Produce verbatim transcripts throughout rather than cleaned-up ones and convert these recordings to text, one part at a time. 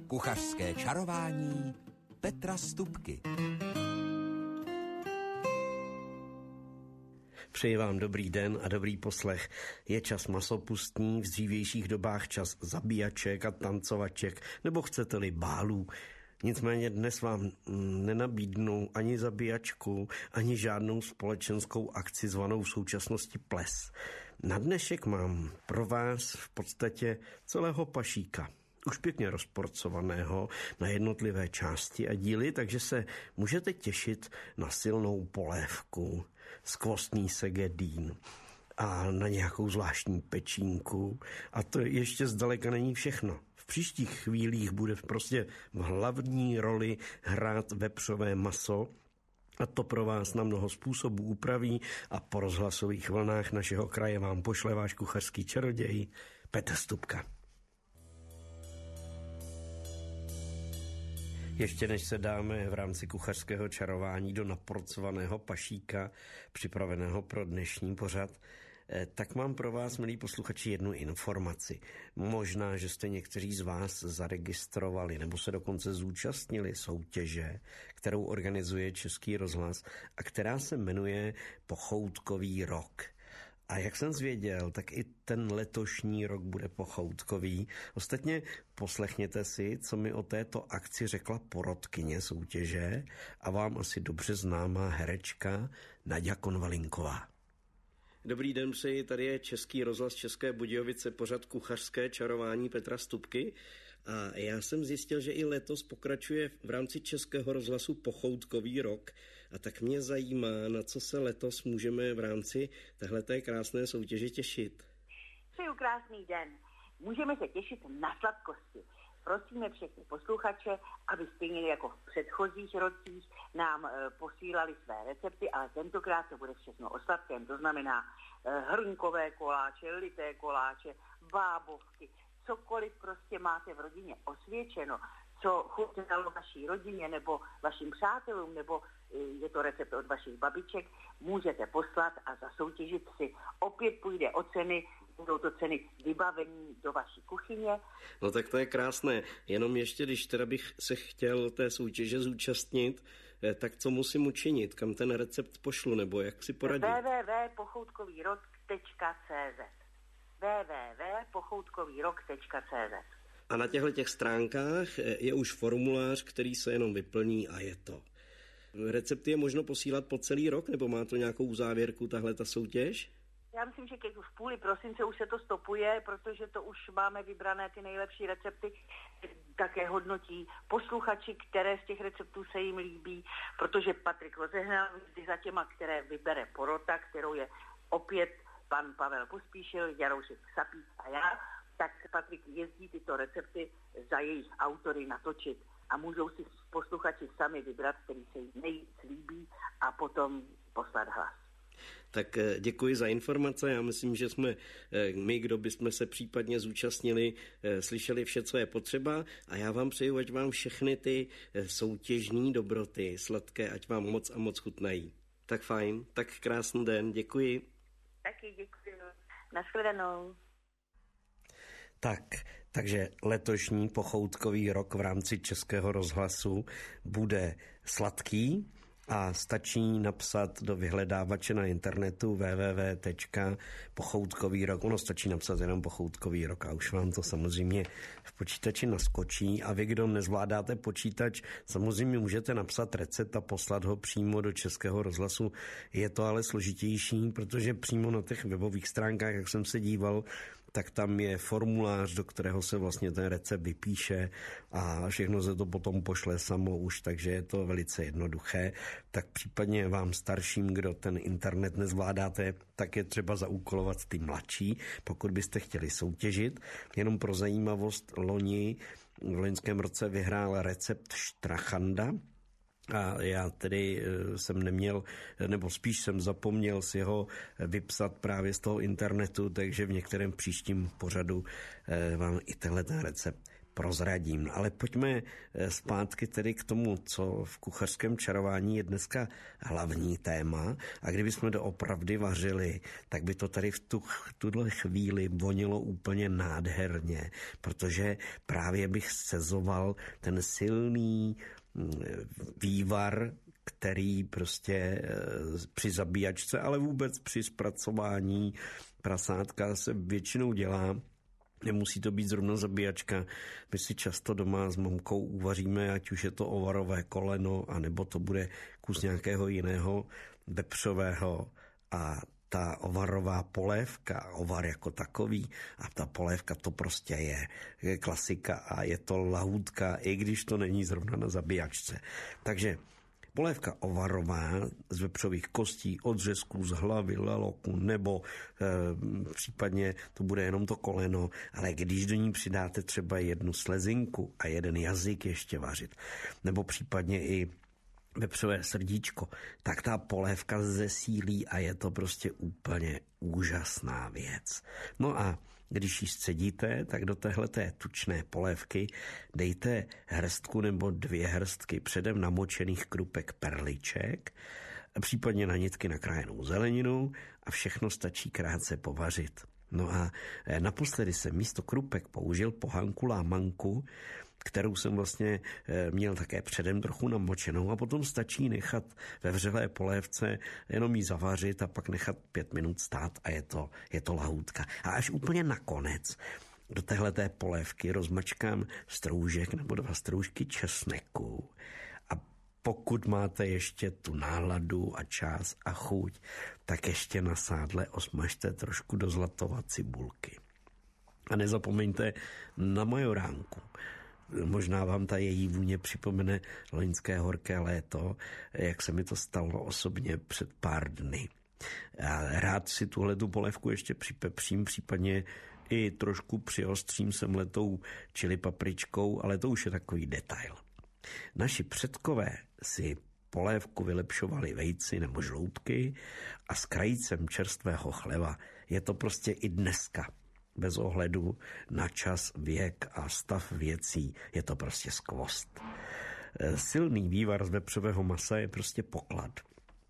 Kuchařské čarování Petra Stupky. Přeji vám dobrý den a dobrý poslech. Je čas masopustní, v dřívějších dobách čas zabíjaček a tancovaček, nebo chcete-li bálů. Nicméně dnes vám nenabídnu ani zabíjačku, ani žádnou společenskou akci zvanou v současnosti ples. Na dnešek mám pro vás v podstatě celého pašíka. Už pěkně rozporcovaného na jednotlivé části a díly, takže se můžete těšit na silnou polévku, skvostný segedín a na nějakou zvláštní pečínku. A to ještě zdaleka není všechno. V příštích chvílích bude prostě v hlavní roli hrát vepřové maso, a to pro vás na mnoho způsobů upraví a po rozhlasových vlnách našeho kraje vám pošle váš kuchařský čaroděj Petr Stupka. Ještě než se dáme v rámci kuchařského čarování do naporcovaného pašíka, připraveného pro dnešní pořad, tak mám pro vás, milí posluchači, jednu informaci. Možná, že jste někteří z vás zaregistrovali nebo se dokonce zúčastnili soutěže, kterou organizuje Český rozhlas a která se jmenuje Pochoutkový rok. A jak jsem zvěděl, tak i ten letošní rok bude pochoutkový. Ostatně poslechněte si, co mi o této akci řekla porotkyně soutěže a vám asi dobře známá herečka Naďa Konvalinková. Dobrý den přeji, tady je Český rozhlas České Budějovice, pořad Kuchařské čarování Petra Stupky. A já jsem zjistil, že i letos pokračuje v rámci Českého rozhlasu Pochoutkový rok. A tak mě zajímá, na co se letos můžeme v rámci téhleté krásné soutěže těšit. Přeju krásný den. Můžeme se těšit na sladkosti. Prosíme všechny posluchače, aby stejně jako v předchozích rocích nám e, posílali své recepty, ale tentokrát to bude všechno o sladkém. To znamená e, hrnkové koláče, lité koláče, bábovky, cokoliv prostě máte v rodině osvědčeno, co chutnalo vaší rodině nebo vašim přátelům, nebo e, je to recept od vašich babiček, můžete poslat a zasoutěžit si. Opět půjde o ceny. Budou to ceny vybavení do vaší kuchyně. No tak to je krásné. Jenom ještě, když teda bych se chtěl té soutěže zúčastnit, tak co musím učinit? Kam ten recept pošlu, nebo jak si poradit? w w w tečka pochoutkový rok tečka c z w w w tečka pochoutkový rok tečka c z. A na těchto těch stránkách je už formulář, který se jenom vyplní a je to. Recepty je možno posílat po celý rok, nebo má to nějakou závěrku tahle ta soutěž? Já myslím, že v půli prosince už se to stopuje, protože to už máme vybrané ty nejlepší recepty. Také hodnotí posluchači, které z těch receptů se jim líbí, protože Patrik rozehnal vždy za těma, které vybere porota, kterou je opět pan Pavel Pospíšil, Jaroušek Sapík a já, tak Patrik jezdí tyto recepty za jejich autory natočit a můžou si posluchači sami vybrat, který se jim nejvíc líbí a potom poslat hlas. Tak děkuji za informace. Já myslím, že jsme my, kdo bychom se případně zúčastnili, slyšeli vše, co je potřeba a já vám přeju, ať vám všechny ty soutěžní dobroty sladké, ať vám moc a moc chutnají. Tak fajn, tak krásný den, děkuji. Taky děkuji. Nashledanou. Tak, takže letošní pochoutkový rok v rámci Českého rozhlasu bude sladký a stačí napsat do vyhledávače na internetu w w w tečka pochoutkový rok. Ono stačí napsat jenom pochoutkový rok a už vám to samozřejmě v počítači naskočí. A vy, kdo nezvládáte počítač, samozřejmě můžete napsat recept a poslat ho přímo do Českého rozhlasu. Je to ale složitější, protože přímo na těch webových stránkách, jak jsem se díval, tak tam je formulář, do kterého se vlastně ten recept vypíše a všechno se to potom pošle samo už, takže je to velice jednoduché. Tak případně vám starším, kdo ten internet nezvládáte, tak je třeba zaúkolovat ty mladší, pokud byste chtěli soutěžit. Jenom pro zajímavost, loni v loňském roce vyhrál recept štrachanda, a já tedy jsem neměl, nebo spíš jsem zapomněl si ho vypsat právě z toho internetu, takže v některém příštím pořadu vám i tenhle ten recept prozradím. Ale pojďme zpátky tedy k tomu, co v kuchařském čarování je dneska hlavní téma. A kdybychom doopravdy vařili, tak by to tady v tu, tuhle chvíli vonilo úplně nádherně, protože právě bych scezoval ten silný vývar, který prostě při zabíjačce, ale vůbec při zpracování prasátka se většinou dělá. Nemusí to být zrovna zabíjačka. My si často doma s mamkou uvaříme, ať už je to ovarové koleno, anebo to bude kus nějakého jiného vepřového, a ta ovarová polévka, ovar jako takový, a ta polévka to prostě je, je klasika a je to lahůdka, i když to není zrovna na zabíjačce. Takže polévka ovarová z vepřových kostí, odřezků, z hlavy, laloku, nebo e, případně to bude jenom to koleno, ale když do ní přidáte třeba jednu slezinku a jeden jazyk ještě vařit, nebo případně i vepřové srdíčko, tak ta polévka zesílí a je to prostě úplně úžasná věc. No a když ji scedíte, tak do téhleté tučné polévky dejte hrstku nebo dvě hrstky předem namočených krupek perliček, případně na nitky nakrájenou zeleninu, a všechno stačí krátce povařit. No a naposledy jsem místo krupek použil pohanku lámanku, kterou jsem vlastně měl také předem trochu namočenou, a potom stačí nechat ve vřelé polévce, jenom ji zavařit a pak nechat pět minut stát a je to, je to lahůdka. A až úplně nakonec do téhleté polévky rozmačkám stroužek nebo dva stroužky česneku, a pokud máte ještě tu náladu a čas a chuť, tak ještě na sádle osmažte trošku do zlatova cibulky. A nezapomeňte na majoránku. Možná vám ta její vůně připomene loňské horké léto, jak se mi to stalo osobně před pár dny. Já rád si tuhletu polévku ještě připepřím, případně i trošku přiostřím sem letou čili papričkou, ale to už je takový detail. Naši předkové si polévku vylepšovali vejci nebo žloutky a s krajícem čerstvého chleba je to prostě i dneska. Bez ohledu na čas, věk a stav věcí je to prostě skvost. Silný vývar z vepřového masa je prostě poklad.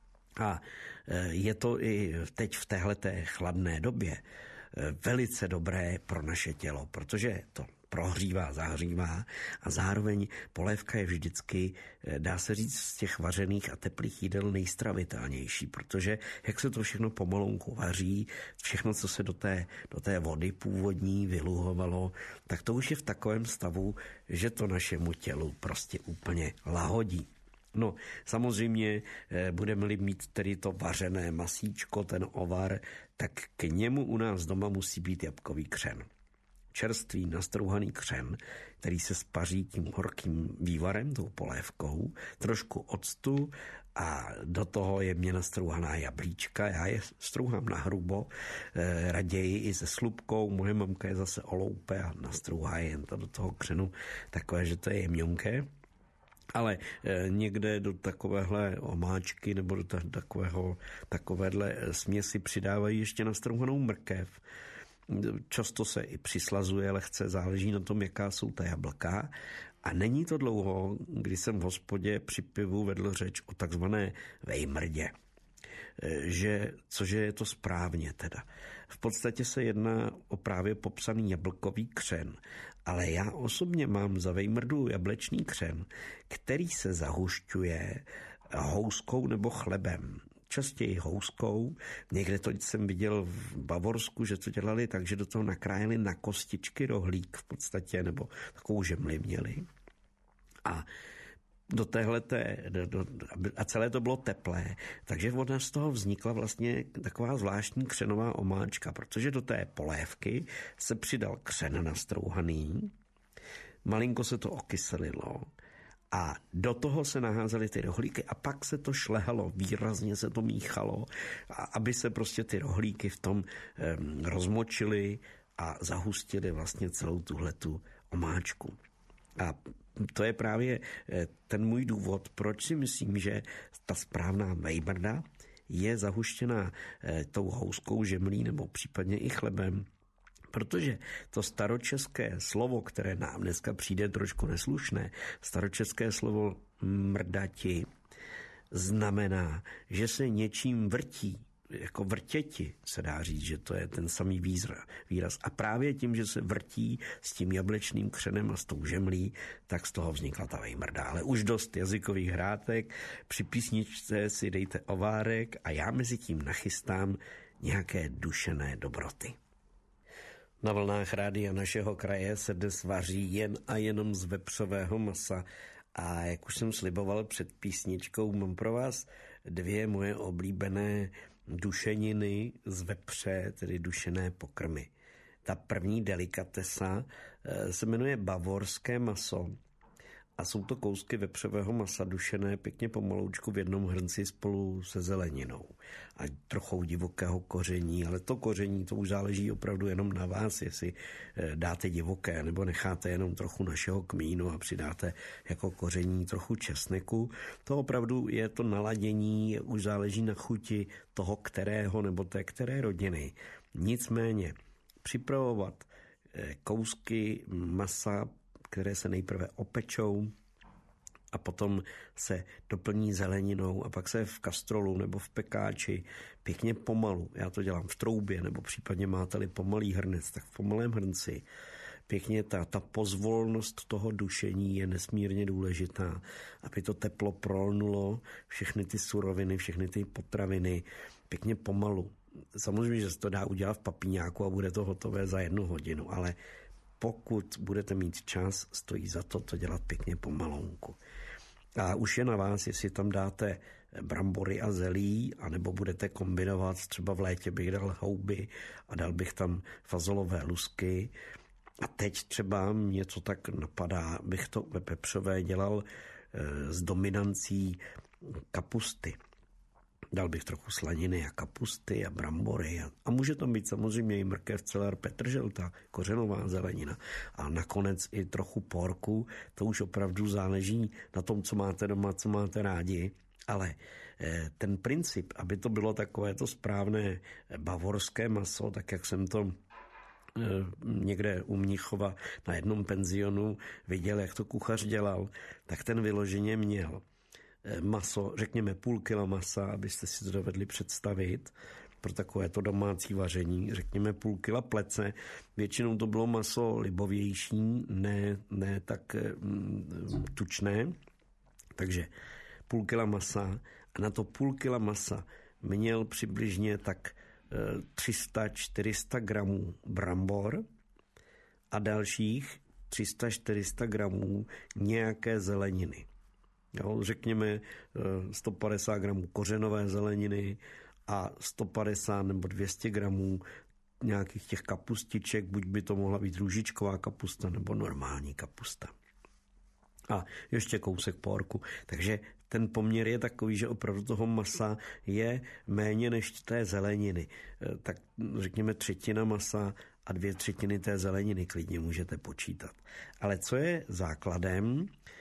A je to i teď v téhleté chladné době velice dobré pro naše tělo, protože to prohřívá, zahřívá a zároveň polévka je vždycky, dá se říct, z těch vařených a teplých jídel nejstravitelnější, protože jak se to všechno pomalonku vaří, všechno, co se do té, do té vody původní vyluhovalo, tak to už je v takovém stavu, že to našemu tělu prostě úplně lahodí. No, samozřejmě budeme-li mít tedy to vařené masíčko, ten ovar, tak k němu u nás doma musí být jabkový křen. Čerstvý nastrouhaný křen, který se spaří tím horkým vývarem, tou polévkou, trošku octu a do toho jemně nastrouhaná jablíčka. Já je strouhám na hrubo, eh, raději i se slupkou, moje mamka je zase oloupe a nastrouhá jen to do toho křenu takové, že to je jemňonké. Ale e, někde do takovéhle omáčky nebo do takového, takovéhle směsi přidávají ještě nastrouhanou mrkev. Často se i přislazuje lehce, záleží na tom, jaká jsou ta jablka. A není to dlouho, kdy jsem v hospodě při pivu vedl řeč o takzvané vejmrdě. Že, cože je to správně teda. V podstatě se jedná o právě popsaný jablkový křen, ale já osobně mám za vejmrdu jablečný křen, který se zahušťuje houskou nebo chlebem. Častěji houskou. Někde to jsem viděl v Bavorsku, že to dělali tak, že do toho nakrájeli na kostičky rohlík v podstatě, nebo takovou žemli měli. A do téhleté, do, do, a celé to bylo teplé, takže ona z toho vznikla vlastně taková zvláštní křenová omáčka, protože do té polévky se přidal křen nastrouhaný, malinko se to okyselilo a do toho se naházely ty rohlíky a pak se to šlehalo, výrazně se to míchalo, a aby se prostě ty rohlíky v tom um, rozmočily a zahustily vlastně celou tuhletu omáčku. A to je právě ten můj důvod, proč si myslím, že ta správná vejmrda je zahuštěná tou houskou žemlí nebo případně i chlebem, Protože to staročeské slovo, které nám dneska přijde trošku neslušné, staročeské slovo mrdati, znamená, že se něčím vrtí, jako vrtěti se dá říct, že to je ten samý výraz. A právě tím, že se vrtí s tím jablečným křenem a s tou žemlí, tak z toho vznikla ta vejmrda. Ale už dost jazykových hrátek, při písničce si dejte ovárek a já mezi tím nachystám nějaké dušené dobroty. Na vlnách rádia našeho kraje se dnes vaří jen a jenom z vepřového masa a jak už jsem sliboval před písničkou, mám pro vás dvě moje oblíbené dušeniny z vepře, tedy dušené pokrmy. Ta první delikatesa se jmenuje bavorské maso a jsou to kousky vepřového masa dušené pěkně pomaloučku v jednom hrnci spolu se zeleninou a trochou divokého koření, ale to koření to už záleží opravdu jenom na vás, jestli dáte divoké nebo necháte jenom trochu našeho kmínu a přidáte jako koření trochu česneku. To opravdu je to naladění, už záleží na chuti toho kterého nebo té které rodiny. Nicméně připravovat kousky masa, které se nejprve opečou a potom se doplní zeleninou a pak se v kastrolu nebo v pekáči pěkně pomalu, já to dělám v troubě nebo případně máte-li pomalý hrnec, tak v pomalém hrnci pěkně ta, ta pozvolnost toho dušení je nesmírně důležitá, aby to teplo prolnulo všechny ty suroviny, všechny ty potraviny pěkně pomalu. Samozřejmě, že se to dá udělat v papíňáku a bude to hotové za jednu hodinu, ale pokud budete mít čas, stojí za to to dělat pěkně pomalonku. A už je na vás, jestli tam dáte brambory a zelí, anebo budete kombinovat, třeba v létě bych dal houby a dal bych tam fazolové lusky. A teď třeba mě to tak napadá, bych to ve pepřové dělal e, s dominancí kapusty. Dal bych trochu slaniny a kapusty a brambory a, a může to být samozřejmě i mrkev, celer, petržel, ta kořenová zelenina a nakonec i trochu porku, to už opravdu záleží na tom, co máte doma, co máte rádi, ale eh, ten princip, aby to bylo takové to správné bavorské maso, tak jak jsem to eh, někde u Mnichova na jednom penzionu viděl, jak to kuchař dělal, tak ten vyloženě měl maso, řekněme půl kila masa, abyste si to dovedli představit, pro takové to domácí vaření, řekněme půl kila plece. Většinou to bylo maso libovější, ne, ne tak mm, tučné, takže půl kila masa a na to půl kila masa měl přibližně tak tři sta čtyři sta gramů brambor a dalších tři sta čtyři sta gramů nějaké zeleniny. Jo, řekněme sto padesát gramů kořenové zeleniny a sto padesát nebo dvě stě gramů nějakých těch kapustiček, buď by to mohla být růžičková kapusta nebo normální kapusta. A ještě kousek porku. Takže ten poměr je takový, že opravdu toho masa je méně než té zeleniny. Tak řekněme třetina masa a dvě třetiny té zeleniny klidně můžete počítat. Ale co je základem,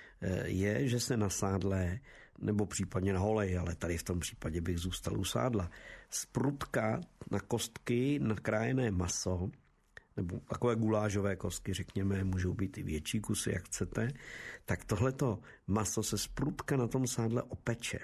je, že se na sádle, nebo případně na holej, ale tady v tom případě bych zůstal u sádla, sprutka na kostky nakrájené maso, nebo takové gulášové kostky, řekněme, můžou být i větší kusy, jak chcete, tak tohleto maso se sprutka na tom sádle opeče.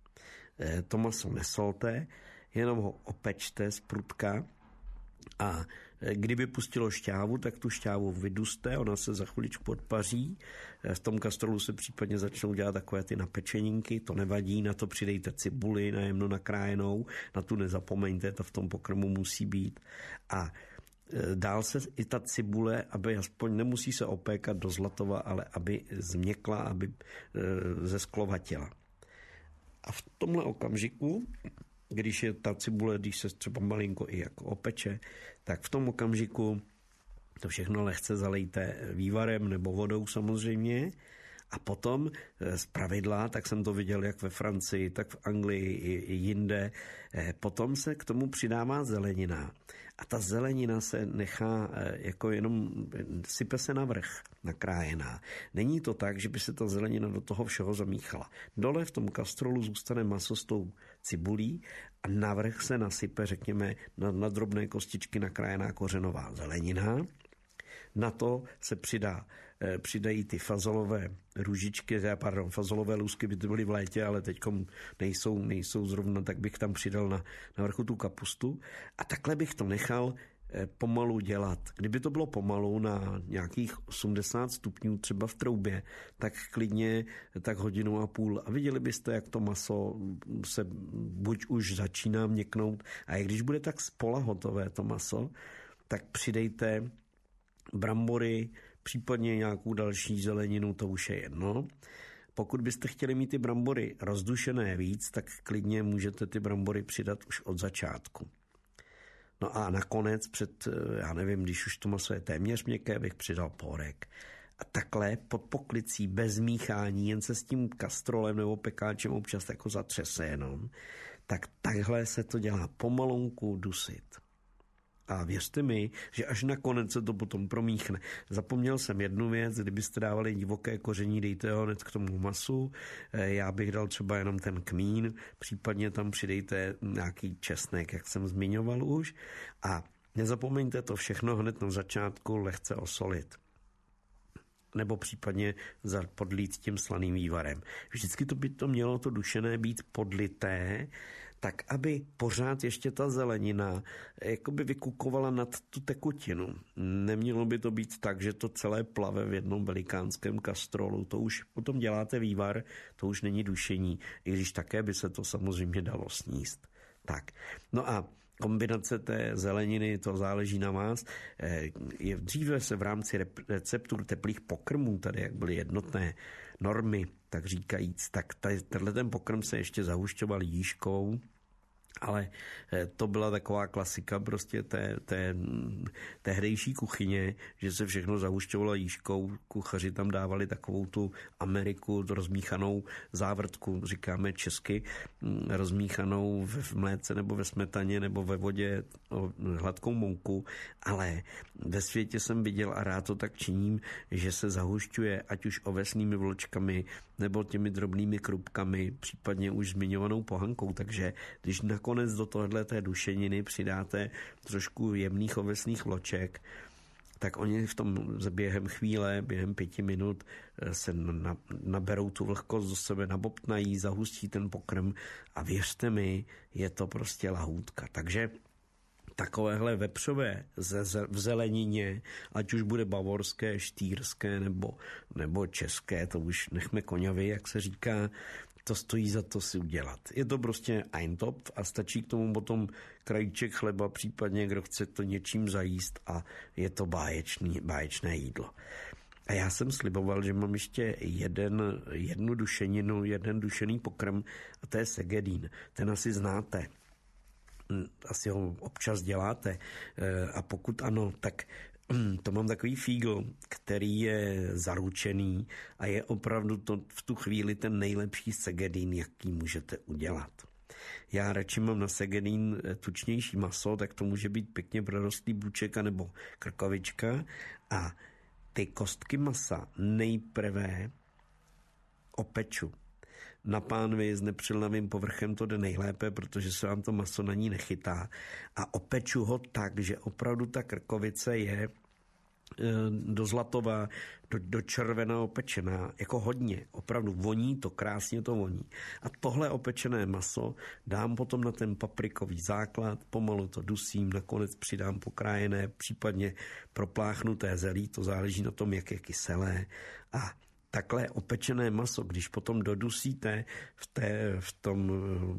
To maso nesolte, jenom ho opečte sprutka a kdyby pustilo šťávu, tak tu šťávu vyduste, ona se za chviličku odpaří. V tom kastrolu se případně začnou dělat takové ty napečeninky, to nevadí, na to přidejte cibuli najemno nakrájenou, na tu nezapomeňte, to v tom pokrmu musí být. A dál se i ta cibule, aby aspoň nemusí se opékat do zlatova, ale aby změkla, aby zesklovatěla. A v tomhle okamžiku, když je ta cibule, když se třeba malinko i jako opeče, tak v tom okamžiku to všechno lehce zalejte vývarem nebo vodou samozřejmě a potom z pravidla, tak jsem to viděl jak ve Francii, tak v Anglii i, i jinde, potom se k tomu přidává zelenina a ta zelenina se nechá jako jenom, sype se navrch nakrájená. Není to tak, že by se ta zelenina do toho všeho zamíchala. Dole v tom kastrolu zůstane maso s tou cibulí a navrch se nasype, řekněme, na, na drobné kostičky nakrájená kořenová zelenina. Na to se přidá, eh, přidají ty fazolové růžičky, pardon, fazolové lůzky by to byly v létě, ale teď nejsou, nejsou zrovna, tak bych tam přidal na, na vrchu tu kapustu a takhle bych to nechal eh, pomalu dělat. Kdyby to bylo pomalu na nějakých osmdesát stupňů třeba v troubě, tak klidně tak hodinu a půl a viděli byste, jak to maso se buď už začíná měknout a i když bude tak spola hotové to maso, tak přidejte brambory, případně nějakou další zeleninu, to už je jedno. Pokud byste chtěli mít ty brambory rozdušené víc, tak klidně můžete ty brambory přidat už od začátku. No a nakonec před, já nevím, když už to maso je téměř měkké, bych přidal pórek. A takhle pod poklicí, bez míchání, jen se s tím kastrolem nebo pekáčem občas jako zatřese jenom, tak takhle se to dělá pomalonku dusit. A věřte mi, že až nakonec se to potom promíchne. Zapomněl jsem jednu věc, kdybyste dávali divoké koření, dejte ho hned k tomu masu. Já bych dal třeba jenom ten kmín, případně tam přidejte nějaký česnek, jak jsem zmiňoval už. A nezapomeňte to všechno hned na začátku lehce osolit. Nebo případně podlít tím slaným vývarem. Vždycky to by to mělo to dušené být podlité, tak aby pořád ještě ta zelenina jakoby vykukovala nad tu tekutinu. Nemělo by to být tak, že to celé plave v jednom velikánském kastrolu. To už potom děláte vývar, to už není dušení, i když také by se to samozřejmě dalo sníst. Tak, no a kombinace té zeleniny, to záleží na vás. Je dříve se v rámci receptur teplých pokrmů, tady jak byly jednotné normy, tak říkajíc, tak tenhle ten pokrm se ještě zahušťoval jížkou, ale to byla taková klasika prostě té, té tehdejší kuchyně, že se všechno zahušťovalo jížkou, kuchaři tam dávali takovou tu Ameriku, rozmíchanou závrtku, říkáme česky, rozmíchanou v mléce nebo ve smetaně nebo ve vodě, hladkou mouku, ale ve světě jsem viděl a rád to tak činím, že se zahušťuje ať už ovesnými vločkami nebo těmi drobnými krupkami, případně už zmiňovanou pohankou, takže když nakonec do tohle té dušeniny přidáte trošku jemných ovesných vloček, tak oni v tom během chvíle, během pěti minut se na, naberou tu vlhkost do sebe, nabobtnají, zahustí ten pokrm a věřte mi, je to prostě lahůdka. Takže takovéhle vepřové v zelenině, ať už bude bavorské, štýrské nebo, nebo české, to už nechme koňovi, jak se říká, to stojí za to si udělat. Je to prostě eintopf a stačí k tomu potom krajíček chleba, případně kdo chce to něčím zajíst a je to báječný, báječné jídlo. A já jsem sliboval, že mám ještě jeden, jednu dušeninu, jeden dušený pokrm a to je segedín. Ten asi znáte. Asi ho občas děláte a pokud ano, tak to mám takový fígl, který je zaručený a je opravdu to v tu chvíli ten nejlepší segedín, jaký můžete udělat. Já radši mám na segedín tučnější maso, tak to může být pěkně prorostlý bůček nebo krkovička a ty kostky masa nejprve opeču. Na pánvi s nepřilnavým povrchem to jde nejlépe, protože se vám to maso na ní nechytá a opeču ho tak, že opravdu ta krkovice je do zlatová, do, do červená opečená, jako hodně, opravdu voní to, krásně to voní. A tohle opečené maso dám potom na ten paprikový základ, pomalu to dusím, nakonec přidám pokrájené, případně propláchnuté zelí, to záleží na tom, jak je kyselé a takhle opečené maso, když potom dodusíte v, té, v tom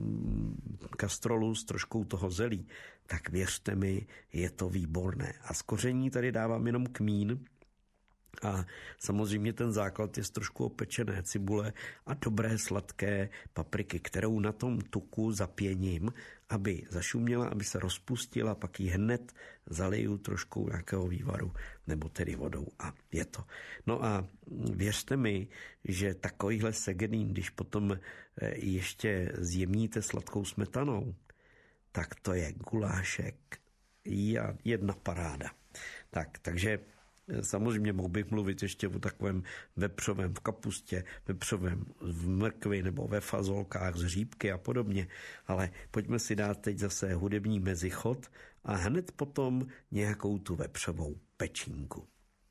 kastrolu s troškou toho zelí, tak věřte mi, je to výborné. A z koření tady dávám jenom kmín a samozřejmě ten základ je z trošku opečené cibule a dobré sladké papriky, kterou na tom tuku zapěním, aby zašuměla, aby se rozpustila, pak ji hned zaliju trošku nějakého vývaru nebo tedy vodou a je to. No a věřte mi, že takovýhle segedín, když potom ještě zjemníte sladkou smetanou, tak to je gulášek jedna paráda. Tak, takže samozřejmě mohl bych mluvit ještě o takovém vepřovém v kapustě, vepřovém v mrkvi nebo ve fazolkách z řípky a podobně, ale pojďme si dát teď zase hudební mezichod a hned potom nějakou tu vepřovou pečínku.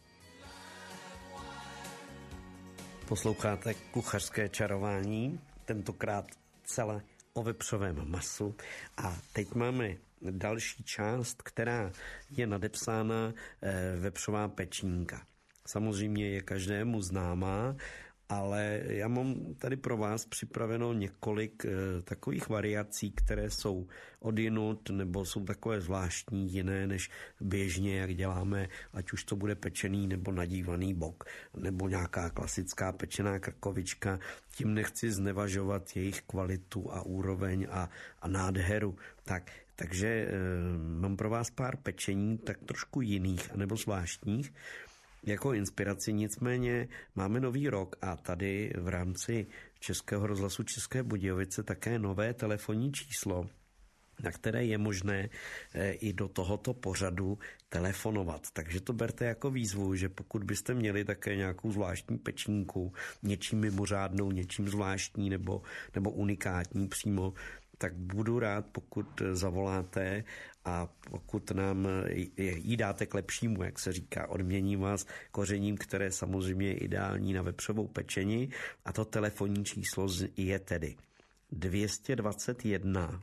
Posloucháte Kuchařské čarování, tentokrát celé o vepřovém masu a teď máme další část, která je nadepsána vepřová pečínka. Samozřejmě je každému známá, ale já mám tady pro vás připraveno několik takových variací, které jsou odjinud nebo jsou takové zvláštní, jiné než běžně, jak děláme, ať už to bude pečený nebo nadívaný bok, nebo nějaká klasická pečená krkovička. Tím nechci znevažovat jejich kvalitu a úroveň a, a nádheru. Tak, takže e, mám pro vás pár pečení, tak trošku jiných anebo zvláštních, jako inspiraci, nicméně máme nový rok a tady v rámci Českého rozhlasu České Budějovice také nové telefonní číslo, na které je možné i do tohoto pořadu telefonovat. Takže to berte jako výzvu, že pokud byste měli také nějakou zvláštní pečínku, něčím mimořádnou, něčím zvláštní nebo, nebo unikátní přímo, tak budu rád, pokud zavoláte a pokud nám jí dáte k lepšímu, jak se říká, odměním vás kořením, které samozřejmě je ideální na vepřovou pečení, a to telefonní číslo je tedy dvě stě dvacet jedna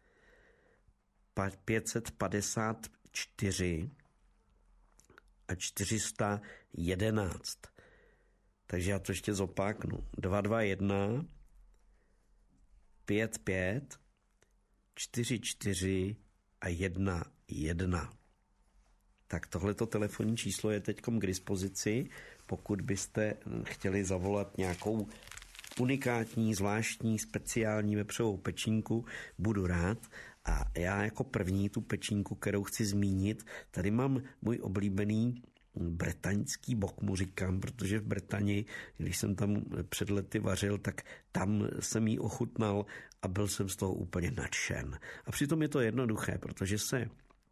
pět set padesát čtyři a čtyři sta jedenáct. Takže já to ještě zopáknu. dva dva jedna pět pět čtyři čtyři a jedna jedna. Tak tohleto telefonní číslo je teďkom k dispozici, pokud byste chtěli zavolat nějakou unikátní, zvláštní, speciální vepřovou pečínku, budu rád. A já jako první tu pečínku, kterou chci zmínit, tady mám můj oblíbený bretaňský bok, mu říkám, protože v Bretani, když jsem tam před lety vařil, tak tam jsem jí ochutnal a byl jsem z toho úplně nadšen. A přitom je to jednoduché, protože se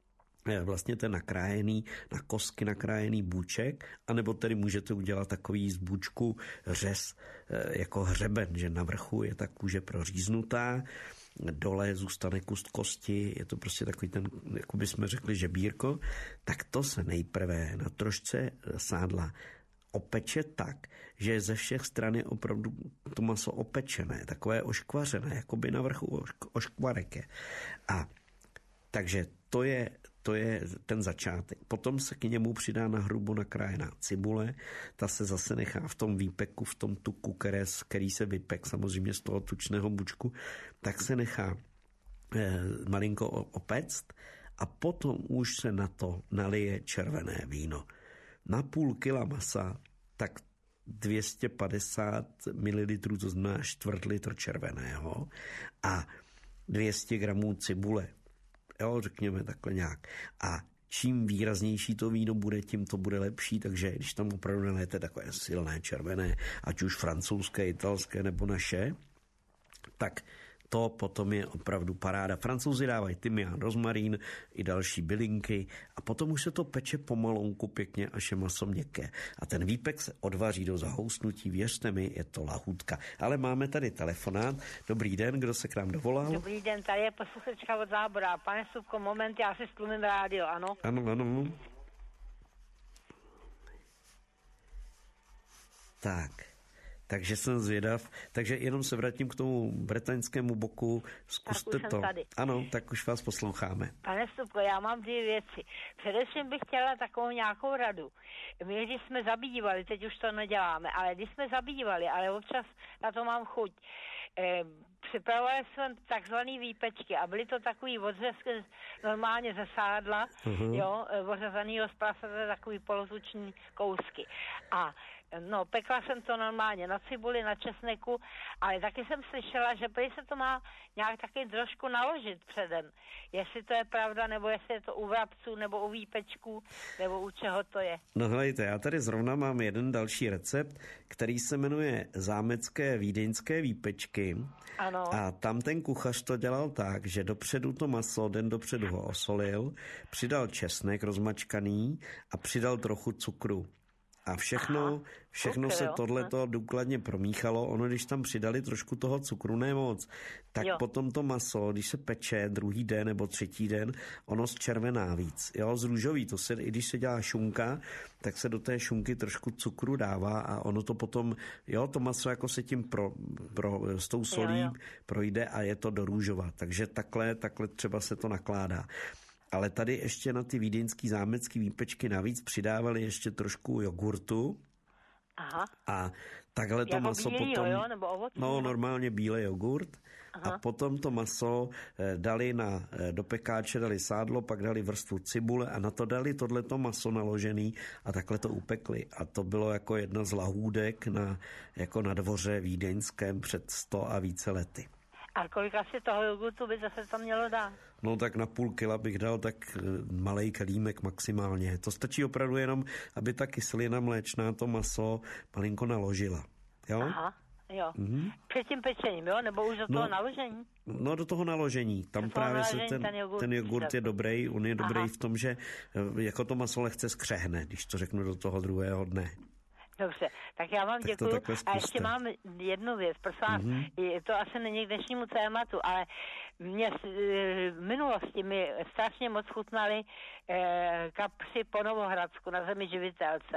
vlastně ten nakrájený, na kostky nakrájený bůček, anebo tedy můžete udělat takový z bůčku řez jako hřeben, že na vrchu je ta kůže proříznutá, dole zůstane kus kosti, je to prostě takový ten, jako bychom řekli, žebírko, tak to se nejprve na trošce sádla opeče tak, že ze všech stran je opravdu to maso opečené, takové oškvařené, jako by na vrchu oškvarek je. A takže to je To je ten začátek. Potom se k němu přidá na hrubo nakrájená cibule, ta se zase nechá v tom výpeku, v tom tuku, které, který se vypek samozřejmě z toho tučného bučku, tak se nechá eh, malinko opect a potom už se na to nalije červené víno. Na půl kila masa, tak dvě stě padesát mililitrů, to znamená čtvrt litr červeného a dvě stě gramů cibule. Jo, řekněme takhle nějak. A čím výraznější to víno bude, tím to bude lepší, takže když tam opravdu nalijete takové silné červené, ať už francouzské, italské nebo naše, tak to potom je opravdu paráda. Francouzi dávají tymián, rozmarín i další bylinky a potom už se to peče pomalonku pěkně, až je maso měkké. A ten výpek se odvaří do zahousnutí, věřte mi, je to lahůdka. Ale máme tady telefonát. Dobrý den, kdo se k nám dovolal? Dobrý den, tady je posluchačka od Zábora. Pane Stupko, moment, já si stlumím rádio, ano? Ano, ano. Tak. Takže jsem zvědav. Takže jenom se vrátím k tomu bretaňskému boku. Zkuste to. Tady. Ano, tak už vás posloucháme. Pane Stupko, já mám dvě věci. Především bych chtěla takovou nějakou radu. My, když jsme zabývali, teď už to neděláme, ale když jsme zabývali, ale občas na to mám chuť, eh, připravovali jsme takzvaný výpečky a byly to takový odřezky normálně ze sádla, uh-huh. jo, odřezanýho z prasete, takový polotuční kousky. A No, pekla jsem to normálně na cibuli, na česneku, ale taky jsem slyšela, že prý se to má nějak taky trošku naložit předem. Jestli to je pravda, nebo jestli je to u vrabců, nebo u výpečků, nebo u čeho to je. No hejte, já tady zrovna mám jeden další recept, který se jmenuje zámecké vídeňské výpečky. Ano. A tam ten kuchař to dělal tak, že dopředu to maso, den dopředu ho osolil, přidal česnek rozmačkaný a přidal trochu cukru. A všechno, Aha, všechno cukr, se jo. tohleto důkladně promíchalo. Ono, když tam přidali trošku toho cukru, ne moc, tak jo. Potom to maso, když se peče druhý den nebo třetí den, ono zčervená víc. Jo, z růžový, to se, i když se dělá šunka, tak se do té šunky trošku cukru dává a ono to potom, jo, to maso jako se tím pro, pro, s tou solí jo, jo. projde a je to do růžova. Takže takhle, takhle třeba se to nakládá. Ale tady ještě na ty vídeňský zámecký výpečky navíc přidávali ještě trošku jogurtu. Aha. A takhle to jako maso bílý, potom... Jo, nebo ovocný, no, normálně bílej jogurt. Aha. A potom to maso dali na, do pekáče, dali sádlo, pak dali vrstvu cibule a na to dali tohleto maso naložený a takhle to upekli. A to bylo jako jedna z lahůdek na, jako na dvoře vídeňském před sto a více lety. A kolik asi toho jogurtu by zase to mělo dát? No tak na půl kila bych dal tak malej kelímek maximálně. To stačí opravdu jenom, aby ta kyselina mléčná to maso malinko naložila. Jo? Aha, jo. Mhm. Před tím pečením, jo? Nebo už do toho no, naložení? No do toho naložení. Tam toho právě naložení, se ten, ten jogurt, ten jogurt je dobrý. On je dobrý Aha. v tom, že jako to maso lehce skřehne, když to řeknu do toho druhého dne. Dobře, tak já vám tak děkuju. A ještě mám jednu věc, prosím vás, mm-hmm. to asi není k dnešnímu tématu, ale mě v minulosti mi strašně moc chutnaly eh, kapři po Novohradsku na Zemi živitelce.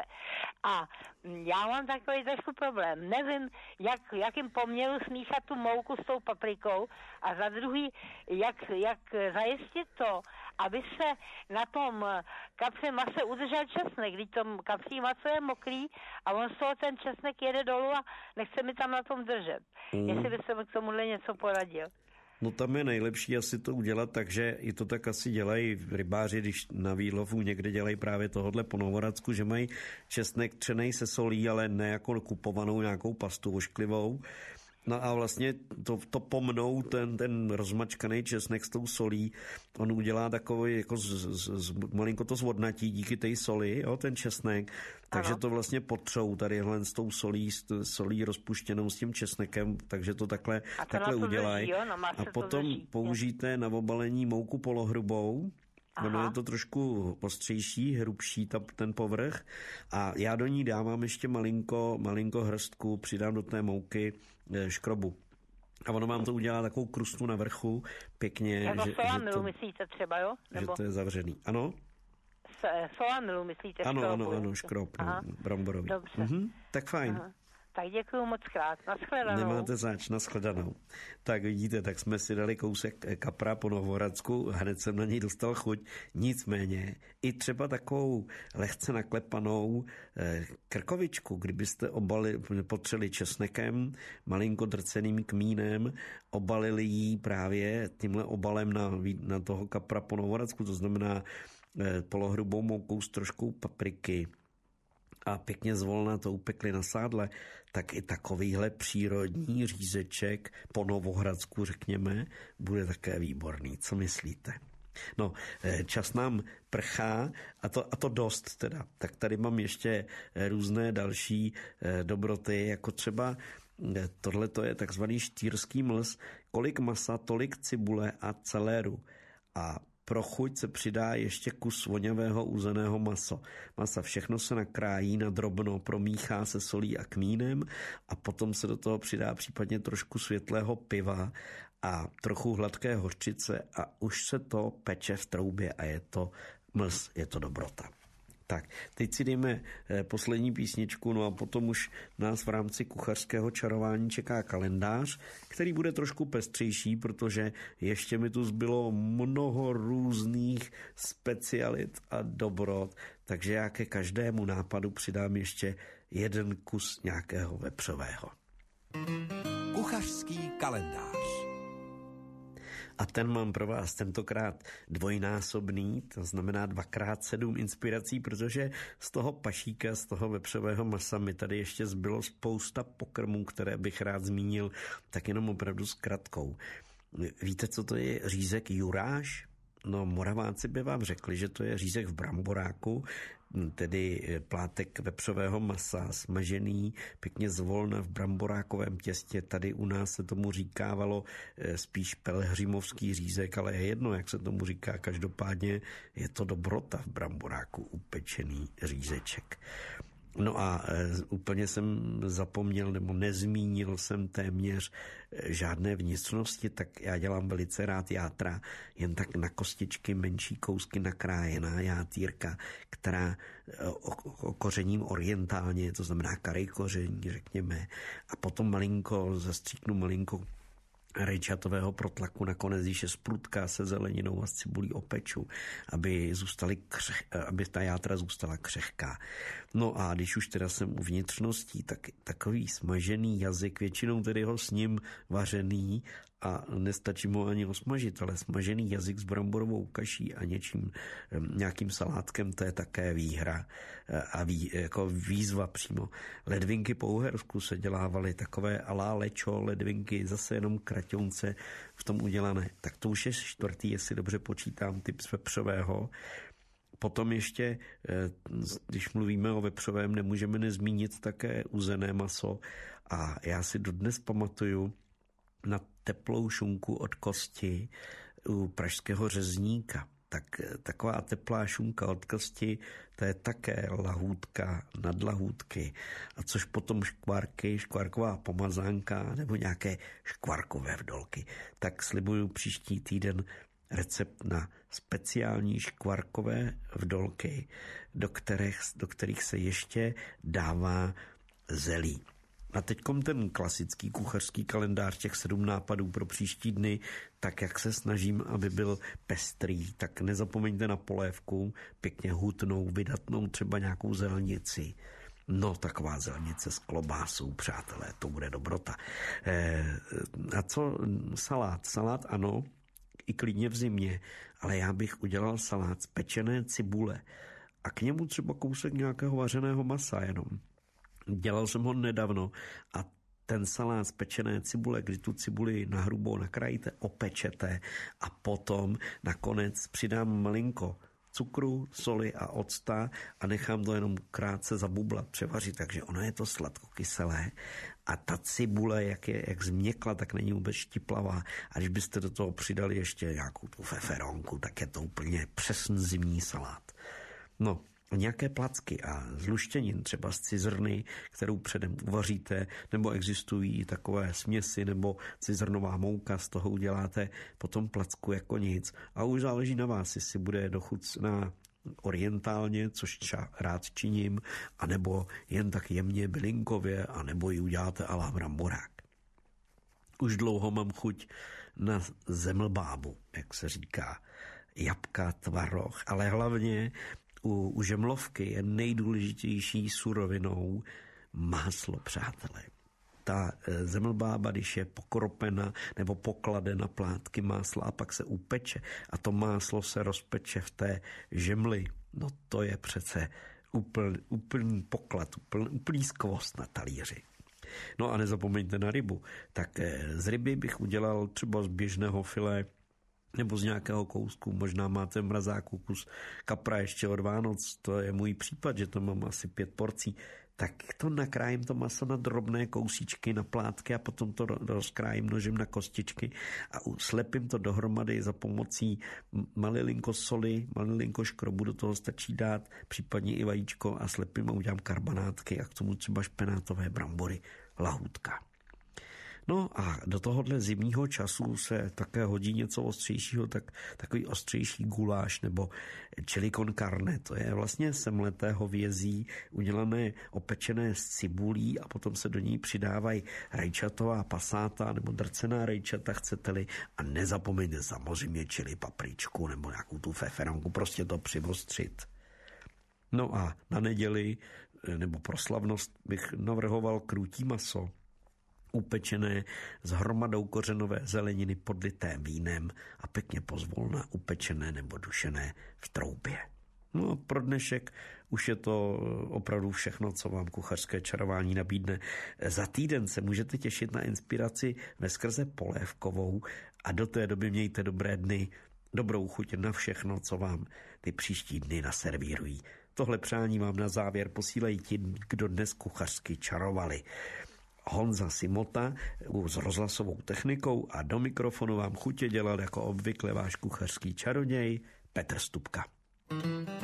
A já mám takový trošku problém. Nevím, jak, jakým poměru smíchat tu mouku s tou paprikou a za druhý, jak, jak zajistit to, aby se na tom kapři mase udržel česnek, když to kapří maso je mokrý a on z toho ten česnek jede dolů a nechce mi tam na tom držet. Mm. Jestli byste mi k tomuhle něco poradil. No tam je nejlepší asi to udělat, takže i to tak asi dělají rybáři, když na výlovu někde dělají právě tohodle po Novohradsku, že mají česnek třenej se solí, ale ne jako kupovanou nějakou pastu ošklivou. No a vlastně to, to pomnou, ten, ten rozmačkaný česnek s tou solí, on udělá takový, jako z, z, z, malinko to zvodnatí díky té soli, jo, ten česnek, takže ano. To vlastně potřou tadyhle s tou solí, s solí rozpuštěnou s tím česnekem, takže to takhle, to takhle udělají. A potom drží, použijte na obalení mouku polohrubou, ono je to trošku ostřejší, hrubší ta, ten povrch a já do ní dávám ještě malinko, malinko hrstku, přidám do té mouky škrobu. A ono vám to udělá takovou krustu na vrchu, pěkně. Jako že, solamilu že to, myslíte třeba, jo? Nebo... Že to je zavřený. Ano? Solamilu myslíte? Ano, škrobu, ano, ano, škrob, no, bramborový. Dobře. Mhm, tak fajn. Aha. Tak děkuju moc krát. Naschledanou. Nemáte zač, naschledanou. Tak vidíte, tak jsme si dali kousek kapra po Novohradsku, hned jsem na něj dostal chuť. Nicméně i třeba takovou lehce naklepanou eh, krkovičku, kdybyste obali, potřeli česnekem, malinko drceným kmínem, obalili jí právě tímhle obalem na, na toho kapra po Novohradsku, to znamená eh, polohrubou moukou s troškou papriky, a pěkně zvolna to upekli na sádle, tak i takovýhle přírodní řízeček po Novohradsku, řekněme, bude také výborný. Co myslíte? No, čas nám prchá a to, a to dost teda. Tak tady mám ještě různé další dobroty, jako třeba tohle to je takzvaný štýrský mlz, kolik masa, tolik cibule a celéru. A pro chuť se přidá ještě kus voňavého uzeného maso. Masa všechno se nakrájí na drobno, promíchá se solí a kmínem a potom se do toho přidá případně trošku světlého piva a trochu hladké hořčice a už se to peče v troubě a je to mlz, je to dobrota. Tak, teď si dejme poslední písničku, no a potom už nás v rámci kuchařského čarování čeká kalendář, který bude trošku pestřejší, protože ještě mi tu zbylo mnoho různých specialit a dobrot, takže já ke každému nápadu přidám ještě jeden kus nějakého vepřového. Kuchařský kalendář. A ten mám pro vás tentokrát dvojnásobný, to znamená dvakrát sedm inspirací, protože z toho pašíka, z toho vepřového masa mi tady ještě zbylo spousta pokrmů, které bych rád zmínil, tak jenom opravdu s kratkou. Víte, co to je řízek juráš? No, Moraváci by vám řekli, že to je řízek v bramboráku, tedy plátek vepřového masa, smažený pěkně zvolna v bramborákovém těstě. Tady u nás se tomu říkávalo spíš pelhřimovský řízek, ale je jedno, jak se tomu říká. Každopádně je to dobrota v bramboráku, upečený řízeček. No a e, úplně jsem zapomněl, nebo nezmínil jsem téměř e, žádné vnitřnosti, tak já dělám velice rád játra, jen tak na kostičky, menší kousky nakrájená játýrka, která e, kořením orientálně, to znamená karej koření, řekněme, a potom malinko, zastříknu malinko rajčatového protlaku, nakonec když je sprutká se zeleninou a s cibulí opeču, aby, zůstaly křeh, aby ta játra zůstala křehká. No a když už teda jsem u vnitřností, tak takový smažený jazyk, většinou tedy ho s ním vařený a nestačí mu ani osmažit, ale smažený jazyk s bramborovou kaší a něčím, nějakým salátkem, to je také výhra a ví, jako výzva přímo. Ledvinky po uhersku se dělávaly takové alá lečo, ledvinky zase jenom kraťonce v tom udělané. Tak to už je čtvrtý, jestli dobře počítám, typ z vepřového. Potom ještě, když mluvíme o vepřovém, nemůžeme nezmínit také uzené maso a já si dodnes pamatuju na teplou šunku od kosti u pražského řezníka. Tak taková teplá šunka od kosti, to je také lahůdka nad lahůdky. A což potom škvárky, škvárková pomazánka nebo nějaké škvárkové vdolky. Tak slibuju příští týden recept na speciální škvárkové vdolky, do kterých, do kterých se ještě dává zelí. A teďkom ten klasický kuchařský kalendář těch sedm nápadů pro příští dny, tak jak se snažím, aby byl pestrý, tak nezapomeňte na polévku, pěkně hutnou, vydatnou, třeba nějakou zelnici. No, taková zelnice s klobásou, přátelé, to bude dobrota. E, a co salát? Salát ano, i klidně v zimě, ale já bych udělal salát z pečené cibule a k němu třeba kousek nějakého vařeného masa jenom. Dělal jsem ho nedávno a ten salát z pečené cibule, kdy tu cibuli nahrubo nakrájíte, opečete a potom nakonec přidám malinko cukru, soli a octa a nechám to jenom krátce zabublat, převařit, takže ono je to sladkokyselé a ta cibule, jak je jak změkla, tak není vůbec štiplavá a když byste do toho přidali ještě nějakou tu feferonku, tak je to úplně přesný zimní salát. No, nějaké placky a zluštěnin, třeba z cizrny, kterou předem uvaříte, nebo existují takové směsi, nebo cizrnová mouka, z toho uděláte potom placku jako nic. A už záleží na vás, jestli bude dochucná orientálně, což třeba rád činím, anebo jen tak jemně bylinkově, anebo ji uděláte a la bramborák. Už dlouho mám chuť na zemlbábu, jak se říká, jabka, tvaroh, ale hlavně U, u žemlovky je nejdůležitější surovinou máslo, přátelé. Ta e, zemlbába, když je pokropena nebo poklade na plátky másla a pak se upeče a to máslo se rozpeče v té žemli, no to je přece úplný, úplný poklad, úplný, úplný skvost na talíři. No a nezapomeňte na rybu. Tak e, z ryby bych udělal třeba z běžného filé nebo z nějakého kousku, možná máte v mrazáku kus kapra ještě od Vánoc, to je můj případ, že to mám asi pět porcí, tak to nakrájím to maso na drobné kousíčky, na plátky a potom to rozkrájím nožem na kostičky a slepím to dohromady za pomocí malilinko soli, malilinko škrobu, do toho stačí dát případně i vajíčko a slepím a udělám karbanátky a k tomu třeba špenátové brambory, lahůdka. No a do tohohle zimního času se také hodí něco ostřejšího, tak takový ostřejší guláš nebo chili con carne. To je vlastně semleté hovězí, udělané opečené s cibulí a potom se do ní přidávají rajčatová pasáta nebo drcená rajčata, chcete-li. A nezapomeňte samozřejmě chili papričku nebo nějakou tu feferonku, prostě to přivostřit. No a na neděli nebo pro slavnost bych navrhoval krůtí maso. upečené s hromadou kořenové zeleniny podlité vínem a pěkně pozvolna upečené nebo dušené v troubě. No a pro dnešek už je to opravdu všechno, co vám kuchařské čarování nabídne. Za týden se můžete těšit na inspiraci veskrze polévkovou a do té doby mějte dobré dny, dobrou chuť na všechno, co vám ty příští dny naservírují. Tohle přání vám na závěr posílají ti, kdo dnes kuchařsky čarovali. Honza Simota s rozhlasovou technikou a do mikrofonu vám chutě dělal jako obvykle váš kuchařský čaroděj Petr Stupka.